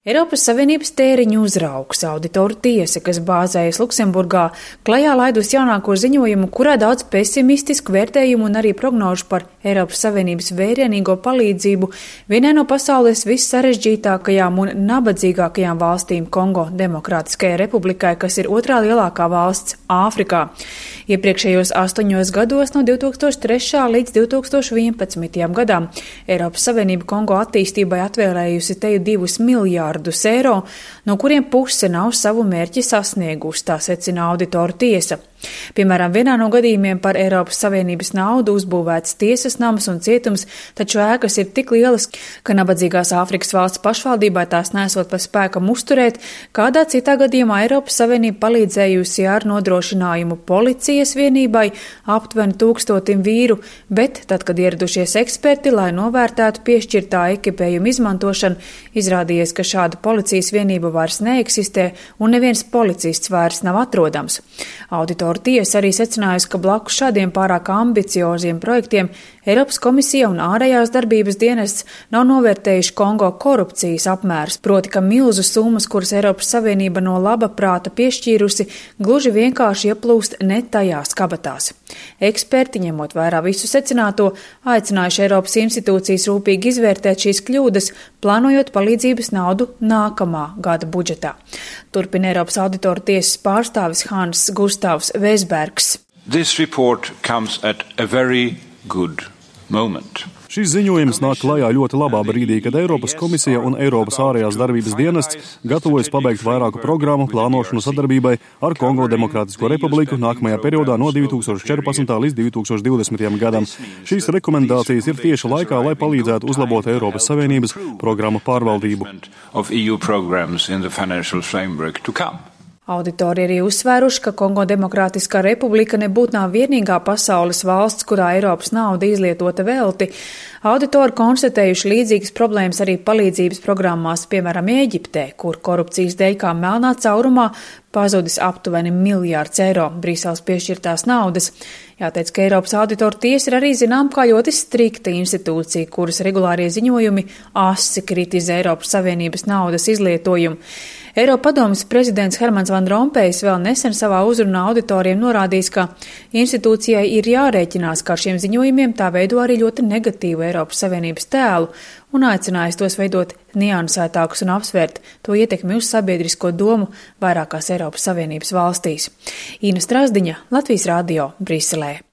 Eiropas Savienības tēriņu uzraugs auditoru tiesa, kas bāzējas Luksemburgā, klajā laidus jaunāko ziņojumu, kurā daudz pesimistisku vērtējumu un arī prognožu par Eiropas Savienības vērienīgo palīdzību vienai no pasaules vissarežģītākajām un nabadzīgākajām valstīm Kongo Demokrātiskajai republikai, kas ir otrā lielākā valsts Āfrikā. Iepriekšējos 8 gados no 2003. līdz 2011. gadam Eiropas Savienība Kongo attīstībai atvēlējusi teju 2 miljārdus eiro, no kuriem puse nav savu mērķi sasniegusi, tā secina auditoru tiesa. Piemēram, vienā no gadījumiem par Eiropas Savienības naudu uzbūvēts tiesas nams un cietums, taču ēkas ir tik lielas, ka nabadzīgās Āfrikas valsts pašvaldībai tās nesot pa spēkam uzturēt. Kādā citā gadījumā Eiropas Savienība palīdzējusi ar nodrošinājumu policijas vienībai aptuveni 1000 vīru, bet tad, kad ieradušies eksperti, lai novērtētu piešķirtā ekipējuma izmantošanu, izrādījies, ka šāda policijas vienība vairs neeksistē un neviens policists vairs nav atrodams. Auditoru tiesa arī secinājusi, ka blakus šādiem pārāk ambicioziem projektiem Eiropas komisija un ārējās darbības dienests nav novērtējuši Kongo korupcijas apmērus, proti, ka milzu summas, kuras Eiropas Savienība no laba prāta piešķīrusi, gluži vienkārši ieplūst ne tajās kabatās. Eksperti, ņemot vērā visu secināto, aicinājuši Eiropas institūcijas rūpīgi izvērtēt šīs kļūdas, plānojot palīdzības naudu nākamā gada budžetā. Turpina Eiropas auditoru tiesas pārstāvis Hans Gustavs Vesbergs. This report comes at a very good moment. Šis ziņojums nāk klajā ļoti labā brīdī, kad Eiropas komisija un Eiropas ārējās darbības dienests gatavojas pabeigt vairāku programmu plānošanu sadarbībai ar Kongo Demokrātisko republiku nākamajā periodā no 2014. līdz 2020. gadam. Šīs rekomendācijas ir tieši laikā, lai palīdzētu uzlabot Eiropas Savienības programmu pārvaldību. Auditori arī uzsvēruši, ka Kongo Demokrātiskā republika nebūtu nav vienīgā pasaules valsts, kurā Eiropas nauda izlietota velti. Auditori konstatējuši līdzīgas problēmas arī palīdzības programmās, piemēram, Ēģiptē, kur korupcijas dēļ kā melnā caurumā pazudis aptuveni 1 miljārds eiro Briseles piešķirtās naudas. Jāteic, ka Eiropas auditoru tiesa ir arī zinām kā ļoti strikta institūcija, kuras regulārie ziņojumi asi kritizē Eiropas Savienības naudas izlietojumu. Eiropadomes prezidents Hermans Van Rompējs vēl nesen savā uzrunā auditoriem norādījis, ka institūcijai ir jārēķinās, ka ar šiem ziņojumiem tā veido arī ļoti negatīvu Eiropas Savienības tēlu un aicinājis tos veidot niansētākus un apsvērt to ietekmi uz sabiedrisko domu vairākās Eiropas Savienības valstīs. Ina Strazdiņa, Latvijas radio, Briselē.